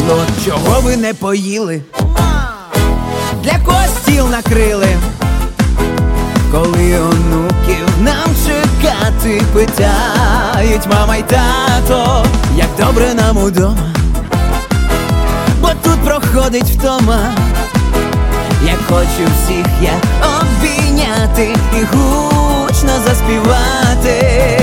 Ну от чого ви не поїли? Для кого стіл накрили? Коли онуків нам чекати, питають мама й тато, як добре нам удома, бо тут проходить втома. Як хочу всіх я обійняти і гучно заспівати.